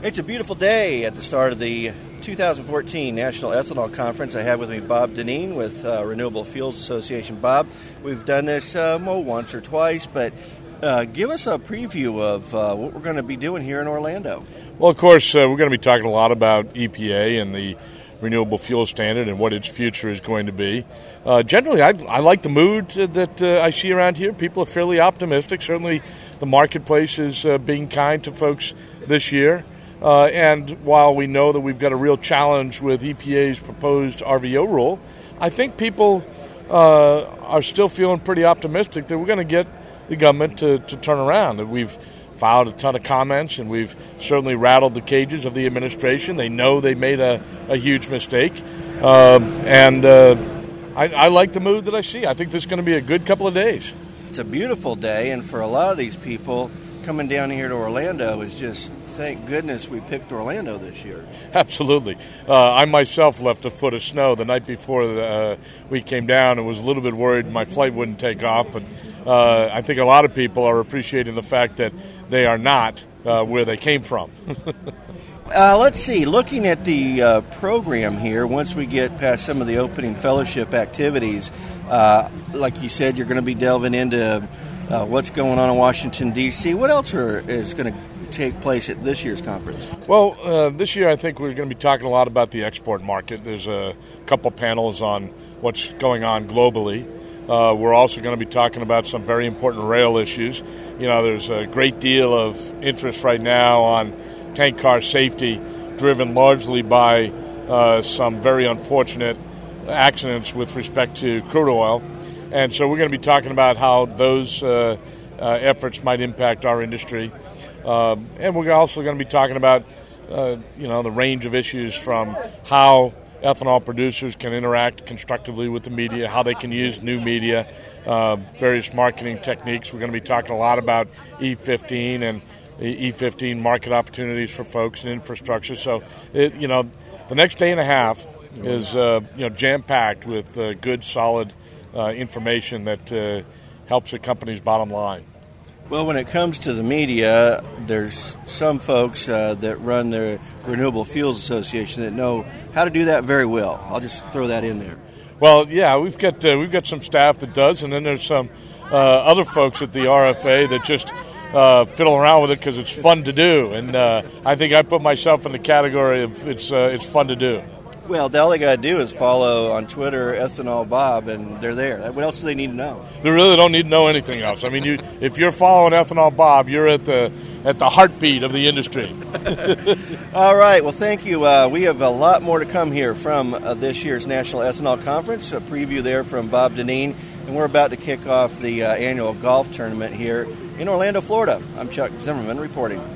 It's a beautiful day at the start of the 2014 National Ethanol Conference. I have with me Bob Dineen with Renewable Fuels Association. Bob, we've done this once or twice, but give us a preview of what we're going to be doing here in Orlando. Well, of course, we're going to be talking a lot about EPA and the Renewable Fuel Standard and what its future is going to be. Generally, I like the mood that I see around here. People are fairly optimistic. Certainly, the marketplace is being kind to folks this year. And while we know that we've got a real challenge with EPA's proposed RVO rule, I think people are still feeling pretty optimistic that we're going to get the government to turn around. And we've filed a ton of comments, and we've certainly rattled the cages of the administration. They know they made a huge mistake. I like the mood that I see. I think this is going to be a good couple of days. It's a beautiful day, and for a lot of these people, coming down here to Orlando is just, thank goodness we picked Orlando this year. Absolutely. I myself left a foot of snow the night before we came down and was a little bit worried my flight wouldn't take off, but I think a lot of people are appreciating the fact that they are not where they came from. Let's see. Looking at the program here, once we get past some of the opening fellowship activities, like you said, you're going to be delving into what's going on in Washington, D.C. What else is going to take place at this year's conference? Well, this year I think we're going to be talking a lot about the export market. There's a couple panels on what's going on globally. We're also going to be talking about some very important rail issues. You know, there's a great deal of interest right now on tank car safety, driven largely by some very unfortunate accidents with respect to crude oil. And so we're going to be talking about how those efforts might impact our industry. And we're also going to be talking about, the range of issues from how ethanol producers can interact constructively with the media, how they can use new media, various marketing techniques. We're going to be talking a lot about E15 and the E15 market opportunities for folks and infrastructure. So, the next day and a half is, jam-packed with good, solid information that helps the company's bottom line. Well, when it comes to the media, there's some folks that run the Renewable Fuels Association that know how to do that very well. I'll just throw that in there. Well, yeah, we've got some staff that does, and then there's some other folks at the RFA that just fiddle around with it because it's fun to do. And I think I put myself in the category of it's fun to do. Well, all they got to do is follow on Twitter Ethanol Bob, and they're there. What else do they need to know? They really don't need to know anything else. I mean, if you're following Ethanol Bob, you're at the heartbeat of the industry. All right. Well, thank you. We have a lot more to come here from this year's National Ethanol Conference. A preview there from Bob Dineen, and we're about to kick off the annual golf tournament here in Orlando, Florida. I'm Chuck Zimmerman reporting.